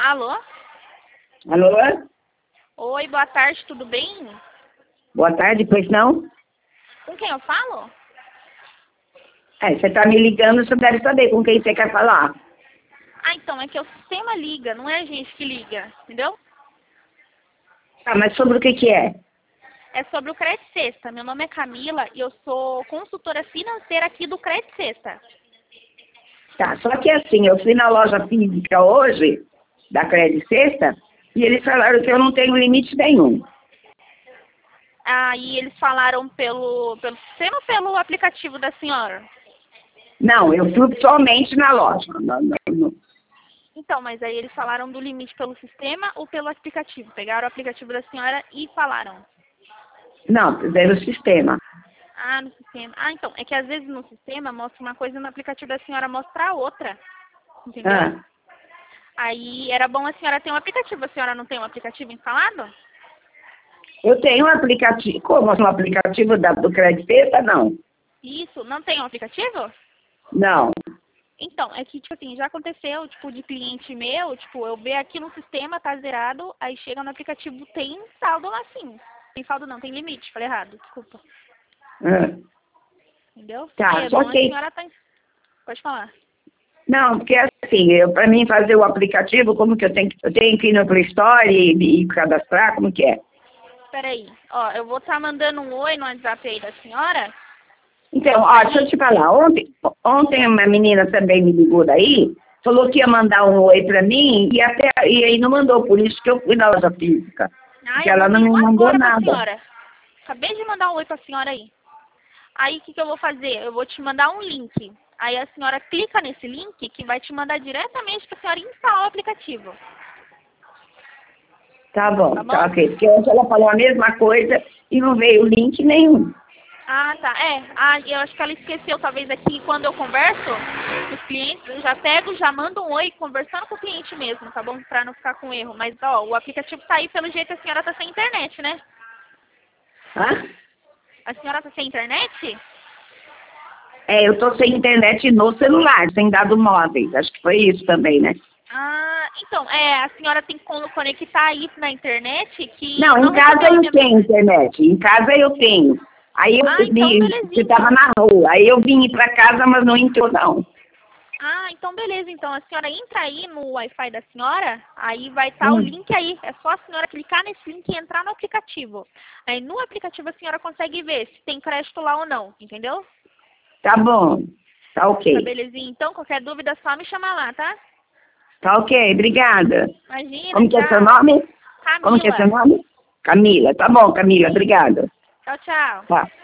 Alô? Alô? Oi, boa tarde, tudo bem? Boa tarde, pois não? Com quem eu falo? Você tá me ligando, você deve saber com quem você quer falar. Ah, então, é que o sistema liga, não é a gente que liga, entendeu? Tá, mas sobre o que é? É sobre o Crédito Sexta. Meu nome é Camila e eu sou consultora financeira aqui do Crédito Sexta. Tá, só que assim, eu fui na loja física hoje, da Crédito Sexta, e eles falaram que eu não tenho limite nenhum. Aí eles falaram pelo sistema ou pelo aplicativo da senhora? Não, eu fui somente na loja. Não. Então, mas aí eles falaram do limite pelo sistema ou pelo aplicativo? Pegaram o aplicativo da senhora e falaram. Não, pelo sistema. Ah, no sistema. Ah, então, é que às vezes no sistema mostra uma coisa e no aplicativo da senhora mostra a outra. Entendeu? Ah, Aí era bom a senhora ter um aplicativo. A senhora não tem um aplicativo instalado? eu tenho um aplicativo. Como um aplicativo do Crédito Sexta? Não. Isso, não tem um aplicativo? Não. Então, é que, tipo assim, já aconteceu, tipo, de cliente meu, tipo, eu ver aqui no sistema, tá zerado, aí chega no aplicativo, tem saldo lá sim. Tem saldo não, tem limite, falei errado, desculpa. Ah, Entendeu? Aí tá, é só bom a que... senhora tá... Pode falar. Não, porque assim, para mim fazer o aplicativo, como que eu tenho que ir no Play Store e cadastrar, como que é? Peraí, ó, eu vou estar mandando um oi no WhatsApp aí da senhora. Então, ó, deixa eu te falar, ontem uma menina também me ligou daí, falou que ia mandar um oi para mim e aí não mandou, por isso que eu fui na loja física, Ah, porque eu ela não mandei me um mandou agora pra nada. senhora. Acabei de mandar um oi pra senhora aí. Aí o que eu vou fazer? Eu vou te mandar um link. Aí a senhora clica nesse link que vai te mandar diretamente pra senhora instalar o aplicativo. Tá bom, Tá tá bom? ok, porque ontem ela falou a mesma coisa e não veio link nenhum. Ah, tá. Eu acho que ela esqueceu, talvez aqui quando eu converso com os clientes, eu já pego, já mando um oi conversando com o cliente mesmo, tá bom? Pra não ficar com erro. Mas, ó, o aplicativo tá aí, pelo jeito a senhora tá sem internet, né? Hã? A senhora tá sem internet? Eu tô sem internet no celular, sem dados móveis, acho que foi isso também, né? Ah, então, a senhora tem que conectar aí na internet que Não, não em casa recebeu a eu minha tenho mensagem. internet. Em casa eu tenho. Aí eu Ah, então vi, você belezinha, estava então. na rua. Aí eu vim para casa, mas não entrou, não. Ah, então beleza. Então a senhora entra aí no Wi-Fi da senhora, aí vai estar o Hum, link aí. É só a senhora clicar nesse link e entrar no aplicativo. Aí no aplicativo a senhora consegue ver se tem crédito lá ou não, entendeu? tá bom. Tá Tá ok. belezinha. Então, qualquer dúvida é só me chamar lá, tá? Tá ok, obrigada. Imagina, Como que é seu tchau. nome? Como que é seu Camila. nome? Camila. Tá bom, Camila, obrigada. Tchau, tchau. Tá.